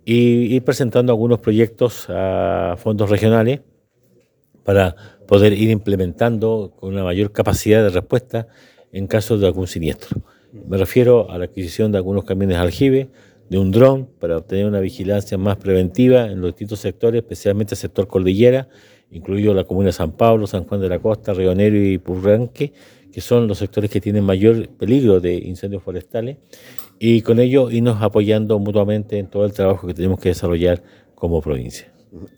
y ir presentando algunos proyectos a fondos regionales para poder ir implementando con una mayor capacidad de respuesta en caso de algún siniestro. Me refiero a la adquisición de algunos camiones aljibe, de un dron para obtener una vigilancia más preventiva en los distintos sectores, especialmente el sector cordillera, incluido la comuna de San Pablo, San Juan de la Costa, Río Negro y Purranque, que son los sectores que tienen mayor peligro de incendios forestales, y con ello irnos apoyando mutuamente en todo el trabajo que tenemos que desarrollar como provincia.